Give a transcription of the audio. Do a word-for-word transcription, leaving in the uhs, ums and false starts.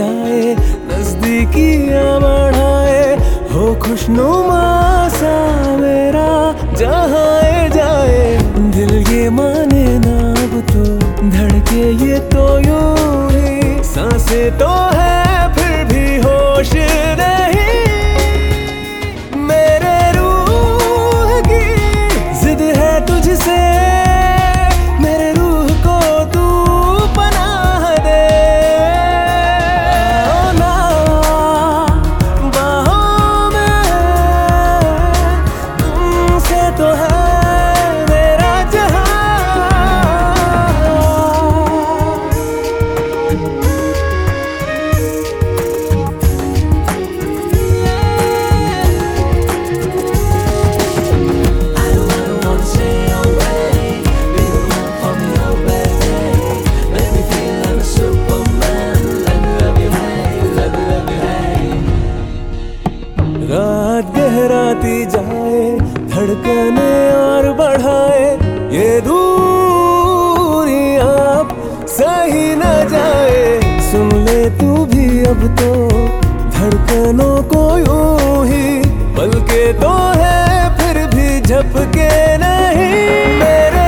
जाए, नजदीकियां बढ़ाए, हो खुशनुमा सा मेरा जहाँ जाए। दिल ये माने ना अब तो, धड़के ये तो यूं ही, सांसें तो है फिर भी होश नहीं। मेरे रूह की जिद है तुझसे, मेरे रूह को तू पनाह दे। ओ ना बाहों में तुमसे तो है मेरा जहां। रात गहराती जाए, धड़कने और बढ़ाए, ये दूरी अब सही न जाए। सुन ले तू भी अब तो धड़कनों को यूं ही, पलके तो है फिर भी झपके नहीं। मेरे